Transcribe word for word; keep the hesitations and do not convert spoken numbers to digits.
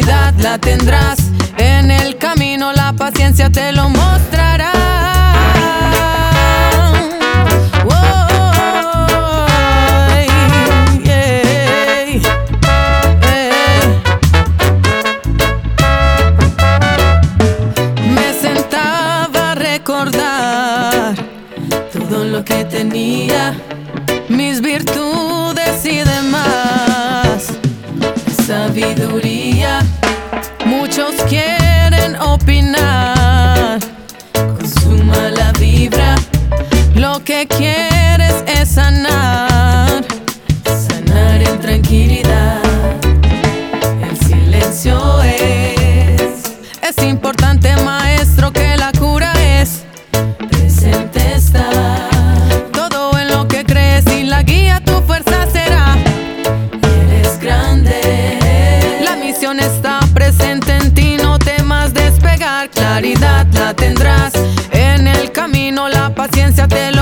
claridad la tendrás. En el camino la paciencia te lo mostrará. Recordar todo lo que tenía, mis virtudes y demás, sabiduría. Muchos quieren opinar con su mala vibra. Lo que quieres es sanar, sanar en tranquilidad. El silencio es, es importante, maestro, que la cura es presente está. Todo en lo que crees y la guía tu fuerza será. Eres grande, la misión está presente en ti, no temas despegar. Claridad la tendrás, en el camino la paciencia te